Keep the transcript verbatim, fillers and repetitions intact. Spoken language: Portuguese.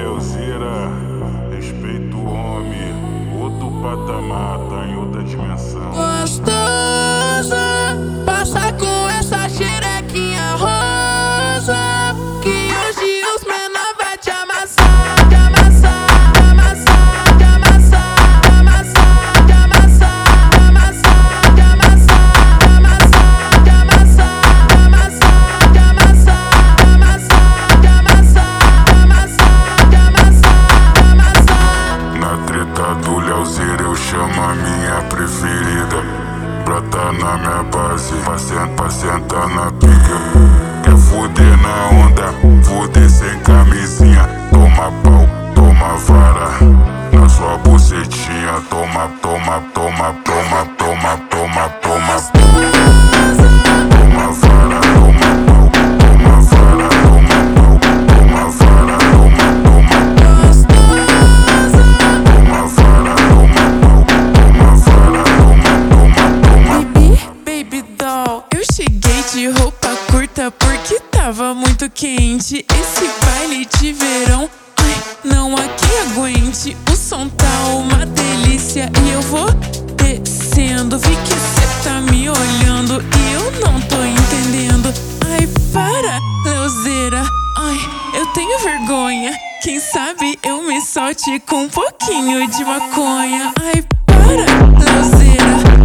Leozeira, respeita o homem. Outro patamar, tá em outra dimensão. Gostosa, passa com essa xerequinha rosa, que hoje os menor vai te amassar, te amassar, te amassar, te amassar, te amassar, te amassar, te amassar, te amassar, te amassar, te amassar, te amassar, te amassar, te amassar, te amassar, te amassar, te amassar, te amassar. Na treta do Leozeira eu chamo a minha preferida pra tá na minha base, pra sentar, pra sentar na pica. Quer fuder na onda, fuder sem camisinha. Toma pau, toma vara na sua bucetinha. Toma, toma, toma, toma, toma, toma, toma. Toma vara, toma pau, toma vara, toma pau, toma vara, toma, toma. Toma vara, toma pau, toma vara, toma, toma, toma. Baby, baby doll, eu cheguei de roupa curta porque tava muito quente. Esse baile de verão, ai, não há quem aguente. O som tá uma delícia e eu vou descendo. Vi que cê tá me olhando e eu não tô entendendo. Ai, para, Leozeira, ai, eu tenho vergonha. Quem sabe eu me solte com um pouquinho de maconha. Ai, para, Leozeira.